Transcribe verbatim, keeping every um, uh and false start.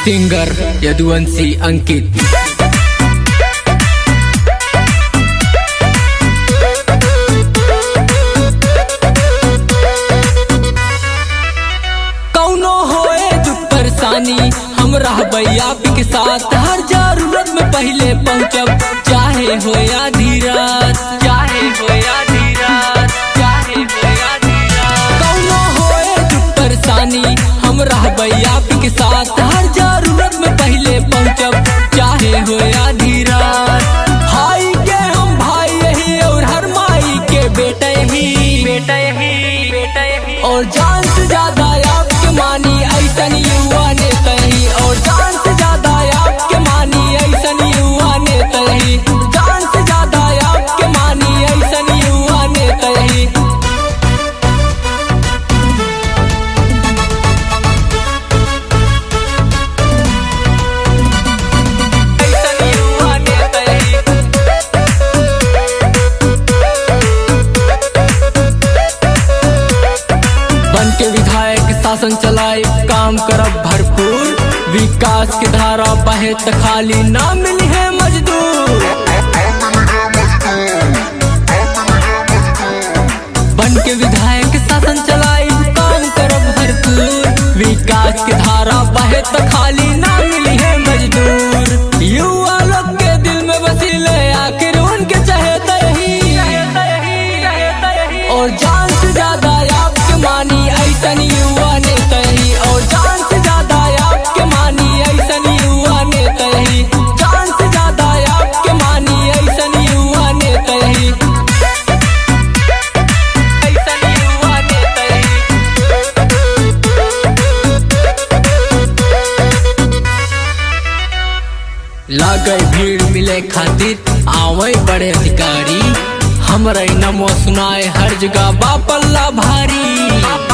Singer Yaduvanshi Ankit. कौनो होए दुख परेशानी हम रहबै आपके साथ, हर जरूरत में पहले पहुँचब, चाहे हो आधी रात, चाहे हो आधी रात, चाहे हो आधी रात। कौनो होए दुख परेशानी हम रहबै आपके साथ, हर जरूरत में पहले पहुँचब, चाहे हो आधी रात। भाई के हम भाई यही और हर माई के बेटा ही, बेटा ही, बेटा ही। और जान से ज्यादा आपके मानी ऐसन युवा नेता ही, और जान से ज्यादा आपके मानी ऐसन युवा नेता ही, जान से ज्यादा आपके मानी ऐसन युवा नेता ही। के विधायक शासन चलाए काम करब भरपूर, विकास के धारा बहे त खाली ना मिली है मजदूर। बन के विधायक शासन चलाए काम करब भरपूर, विकास के धारा बहे त खाली ना मिली है मजदूर। युवा लोग के दिल में बसिले आखिर उनके चहेता ही, और जान से ज्यादा आपके मानी ऐसन युवा नेता ही, और जान से ज्यादा आपके मानी ऐसन युवा नेता ही, जान से ज्यादा आपके मानी ऐसन युवा नेता ही, ऐसन युवा नेता ही। लागे भीड़ मिले खातिर आवे बड़े अधिकारी, हमरे नमो सुनाए हर जगह बापल्ला भारी।